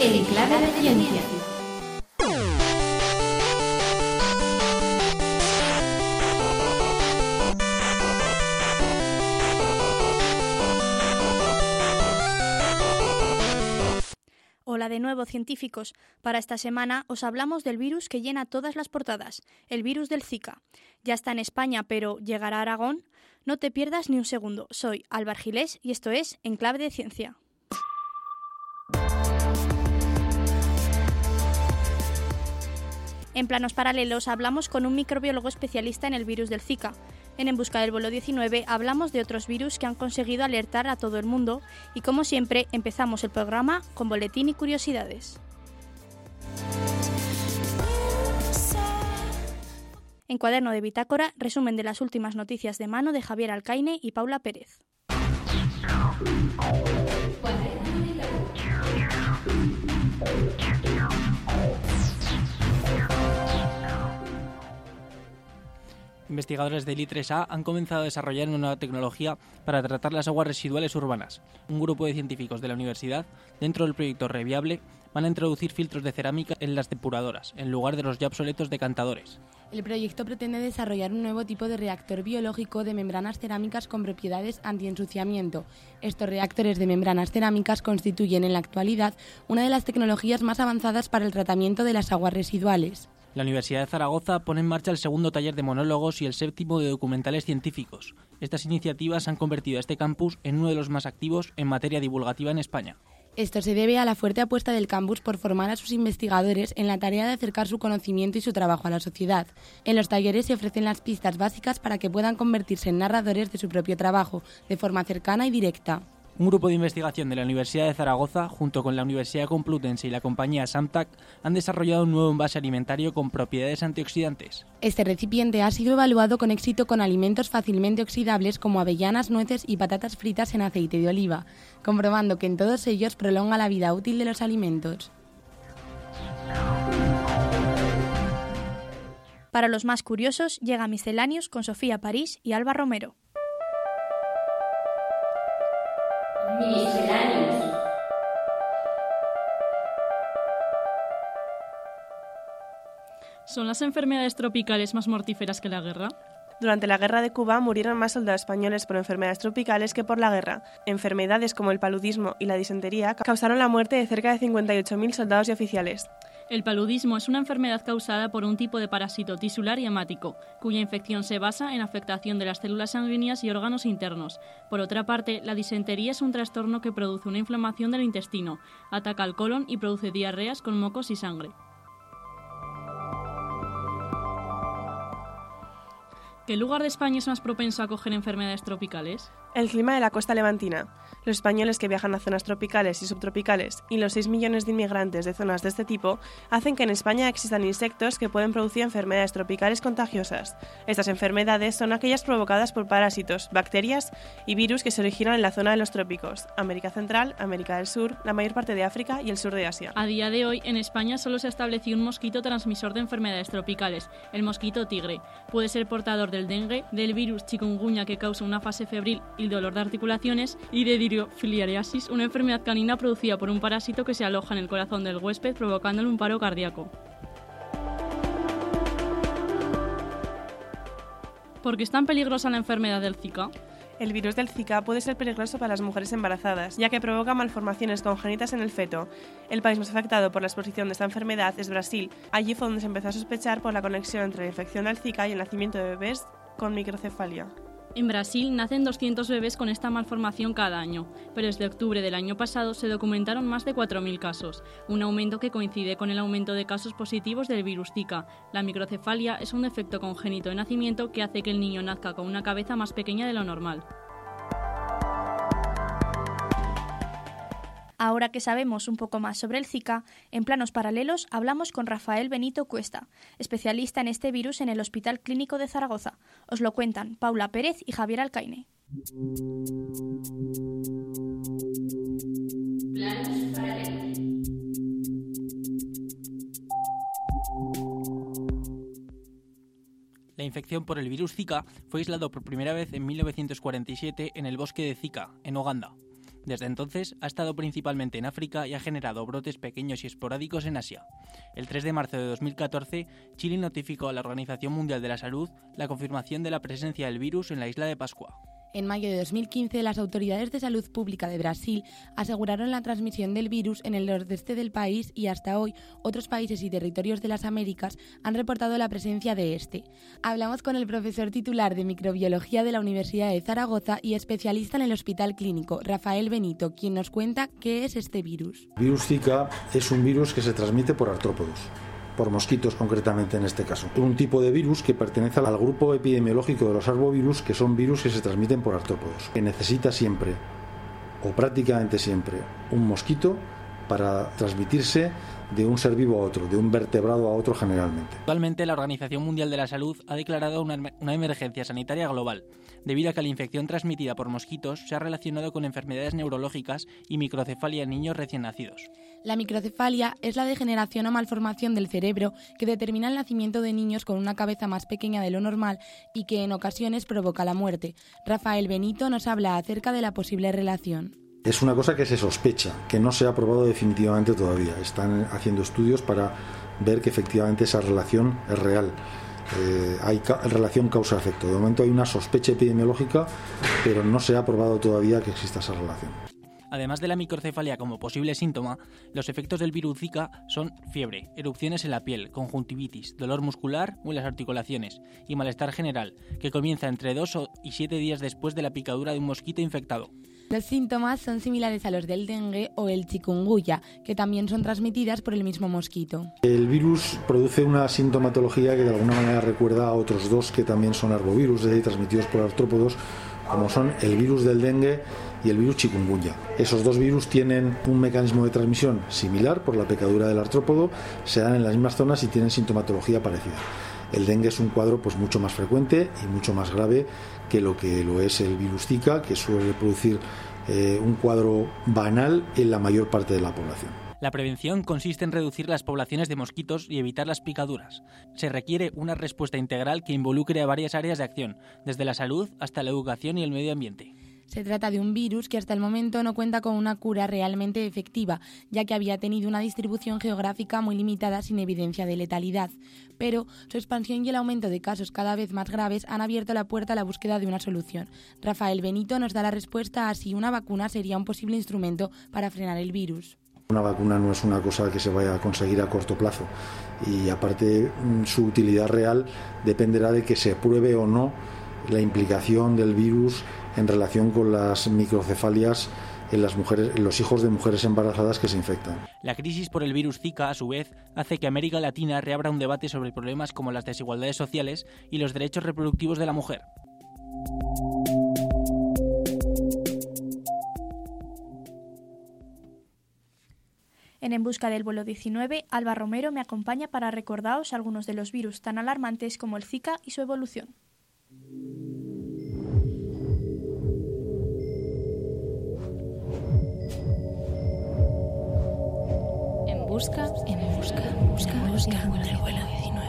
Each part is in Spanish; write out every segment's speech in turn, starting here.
en Clave de Ciencia. Hola de nuevo, científicos. Para esta semana os hablamos del virus que llena todas las portadas, el virus del Zika. Ya está en España, pero ¿llegará a Aragón? No te pierdas ni un segundo. Soy Alba Argilés y esto es En Clave de Ciencia. En planos paralelos hablamos con un microbiólogo especialista en el virus del Zika. En Busca del Vuelo 19 hablamos de otros virus que han conseguido alertar a todo el mundo y, como siempre, empezamos el programa con boletín y curiosidades. En Cuaderno de Bitácora, resumen de las últimas noticias de mano de Javier Alcaine y Paula Pérez. Investigadores del I3A han comenzado a desarrollar una nueva tecnología para tratar las aguas residuales urbanas. Un grupo de científicos de la universidad, dentro del proyecto Reviable, van a introducir filtros de cerámica en las depuradoras, en lugar de los ya obsoletos decantadores. El proyecto pretende desarrollar un nuevo tipo de reactor biológico de membranas cerámicas con propiedades antiensuciamiento. Estos reactores de membranas cerámicas constituyen en la actualidad una de las tecnologías más avanzadas para el tratamiento de las aguas residuales. La Universidad de Zaragoza pone en marcha el segundo taller de monólogos y el séptimo de documentales científicos. Estas iniciativas han convertido a este campus en uno de los más activos en materia divulgativa en España. Esto se debe a la fuerte apuesta del campus por formar a sus investigadores en la tarea de acercar su conocimiento y su trabajo a la sociedad. En los talleres se ofrecen las pistas básicas para que puedan convertirse en narradores de su propio trabajo, de forma cercana y directa. Un grupo de investigación de la Universidad de Zaragoza, junto con la Universidad Complutense y la compañía Samtac, han desarrollado un nuevo envase alimentario con propiedades antioxidantes. Este recipiente ha sido evaluado con éxito con alimentos fácilmente oxidables como avellanas, nueces y patatas fritas en aceite de oliva, comprobando que en todos ellos prolonga la vida útil de los alimentos. Para los más curiosos, llega Misceláneos con Sofía París y Alba Romero. Misceláneos. ¿Son las enfermedades tropicales más mortíferas que la guerra? Durante la guerra de Cuba murieron más soldados españoles por enfermedades tropicales que por la guerra. Enfermedades como el paludismo y la disentería causaron la muerte de cerca de 58.000 soldados y oficiales. El paludismo es una enfermedad causada por un tipo de parásito tisular y hemático, cuya infección se basa en afectación de las células sanguíneas y órganos internos. Por otra parte, la disentería es un trastorno que produce una inflamación del intestino, ataca al colon y produce diarreas con mocos y sangre. ¿Qué lugar de España es más propenso a acoger enfermedades tropicales? El clima de la costa levantina. Los españoles que viajan a zonas tropicales y subtropicales y los 6 millones de inmigrantes de zonas de este tipo hacen que en España existan insectos que pueden producir enfermedades tropicales contagiosas. Estas enfermedades son aquellas provocadas por parásitos, bacterias y virus que se originan en la zona de los trópicos, América Central, América del Sur, la mayor parte de África y el sur de Asia. A día de hoy, en España solo se ha establecido un mosquito transmisor de enfermedades tropicales, el mosquito tigre. Puede ser portador del dengue, del virus chikungunya que causa una fase febril y dolor de articulaciones, y de dirofiliariasis, una enfermedad canina producida por un parásito que se aloja en el corazón del huésped provocándole un paro cardíaco. ¿Por qué es tan peligrosa la enfermedad del Zika? El virus del Zika puede ser peligroso para las mujeres embarazadas, ya que provoca malformaciones congénitas en el feto. El país más afectado por la exposición de esta enfermedad es Brasil. Allí fue donde se empezó a sospechar por la conexión entre la infección del Zika y el nacimiento de bebés con microcefalia. En Brasil nacen 200 bebés con esta malformación cada año, pero desde octubre del año pasado se documentaron más de 4.000 casos, un aumento que coincide con el aumento de casos positivos del virus Zika. La microcefalia es un defecto congénito de nacimiento que hace que el niño nazca con una cabeza más pequeña de lo normal. Ahora que sabemos un poco más sobre el Zika, en planos paralelos hablamos con Rafael Benito Cuesta, especialista en este virus en el Hospital Clínico de Zaragoza. Os lo cuentan Paula Pérez y Javier Alcaine. Planos paralelos. La infección por el virus Zika fue aislado por primera vez en 1947 en el bosque de Zika, en Uganda. Desde entonces ha estado principalmente en África y ha generado brotes pequeños y esporádicos en Asia. El 3 de marzo de 2014, Chile notificó a la Organización Mundial de la Salud la confirmación de la presencia del virus en la isla de Pascua. En mayo de 2015, las autoridades de salud pública de Brasil aseguraron la transmisión del virus en el nordeste del país y hasta hoy otros países y territorios de las Américas han reportado la presencia de este. Hablamos con el profesor titular de microbiología de la Universidad de Zaragoza y especialista en el Hospital Clínico, Rafael Benito, quien nos cuenta qué es este virus. El virus Zika es un virus que se transmite por artrópodos, por mosquitos concretamente en este caso. Un tipo de virus que pertenece al grupo epidemiológico de los arbovirus, que son virus que se transmiten por artrópodos, que necesita siempre, o prácticamente siempre, un mosquito para transmitirse de un ser vivo a otro, de un vertebrado a otro generalmente. Actualmente la Organización Mundial de la Salud ha declarado una emergencia sanitaria global, debido a que la infección transmitida por mosquitos se ha relacionado con enfermedades neurológicas y microcefalia en niños recién nacidos. La microcefalia es la degeneración o malformación del cerebro que determina el nacimiento de niños con una cabeza más pequeña de lo normal y que en ocasiones provoca la muerte. Rafael Benito nos habla acerca de la posible relación. Es una cosa que se sospecha, que no se ha probado definitivamente todavía. Están haciendo estudios para ver que efectivamente esa relación es real. Hay relación causa-efecto. De momento hay una sospecha epidemiológica, pero no se ha probado todavía que exista esa relación. Además de la microcefalia como posible síntoma, los efectos del virus Zika son fiebre, erupciones en la piel, conjuntivitis, dolor muscular o en las articulaciones y malestar general, que comienza entre 2 y 7 días después de la picadura de un mosquito infectado. Los síntomas son similares a los del dengue o el chikungunya, que también son transmitidas por el mismo mosquito. El virus produce una sintomatología que de alguna manera recuerda a otros dos que también son arbovirus, es decir, transmitidos por artrópodos, como son el virus del dengue y el virus chikungunya. Esos dos virus tienen un mecanismo de transmisión similar por la picadura del artrópodo, se dan en las mismas zonas y tienen sintomatología parecida. El dengue es un cuadro pues mucho más frecuente y mucho más grave que lo es el virus Zika, que suele producir un cuadro banal en la mayor parte de la población. La prevención consiste en reducir las poblaciones de mosquitos y evitar las picaduras. Se requiere una respuesta integral que involucre a varias áreas de acción, desde la salud hasta la educación y el medio ambiente. Se trata de un virus que hasta el momento no cuenta con una cura realmente efectiva, ya que había tenido una distribución geográfica muy limitada sin evidencia de letalidad. Pero su expansión y el aumento de casos cada vez más graves han abierto la puerta a la búsqueda de una solución. Rafael Benito nos da la respuesta a si una vacuna sería un posible instrumento para frenar el virus. Una vacuna no es una cosa que se vaya a conseguir a corto plazo y aparte su utilidad real dependerá de que se pruebe o no la implicación del virus en relación con las microcefalias en las mujeres, en los hijos de mujeres embarazadas que se infectan. La crisis por el virus Zika, a su vez, hace que América Latina reabra un debate sobre problemas como las desigualdades sociales y los derechos reproductivos de la mujer. En busca del vuelo 19, Alba Romero me acompaña para recordaros algunos de los virus tan alarmantes como el Zika y su evolución. En busca del vuelo 19.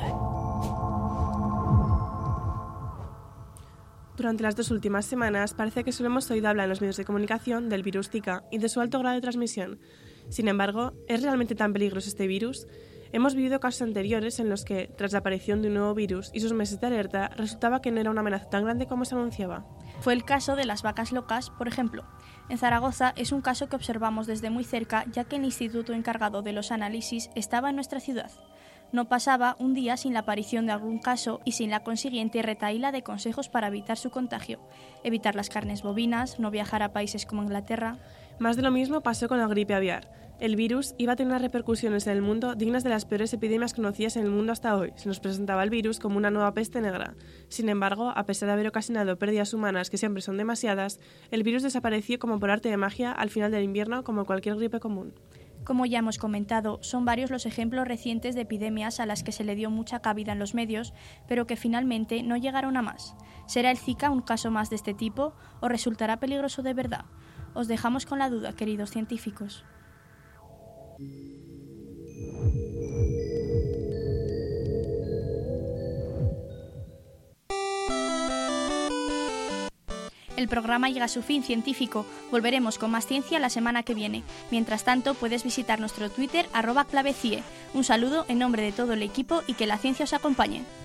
Durante las 2 últimas semanas parece que solo hemos oído hablar en los medios de comunicación del virus Zika y de su alto grado de transmisión. Sin embargo, ¿es realmente tan peligroso este virus? Hemos vivido casos anteriores en los que, tras la aparición de un nuevo virus y sus meses de alerta, resultaba que no era una amenaza tan grande como se anunciaba. Fue el caso de las vacas locas, por ejemplo. En Zaragoza es un caso que observamos desde muy cerca, ya que el instituto encargado de los análisis estaba en nuestra ciudad. No pasaba un día sin la aparición de algún caso y sin la consiguiente retahíla de consejos para evitar su contagio. Evitar las carnes bovinas, no viajar a países como Inglaterra. Más de lo mismo pasó con la gripe aviar. El virus iba a tener unas repercusiones en el mundo dignas de las peores epidemias conocidas en el mundo hasta hoy. Se nos presentaba el virus como una nueva peste negra. Sin embargo, a pesar de haber ocasionado pérdidas humanas que siempre son demasiadas, el virus desapareció como por arte de magia al final del invierno como cualquier gripe común. Como ya hemos comentado, son varios los ejemplos recientes de epidemias a las que se le dio mucha cabida en los medios, pero que finalmente no llegaron a más. ¿Será el Zika un caso más de este tipo o resultará peligroso de verdad? Os dejamos con la duda, queridos científicos. El programa llega a su fin científico. Volveremos con más ciencia la semana que viene. Mientras tanto, puedes visitar nuestro Twitter @clavecie. Un saludo en nombre de todo el equipo y que la ciencia os acompañe.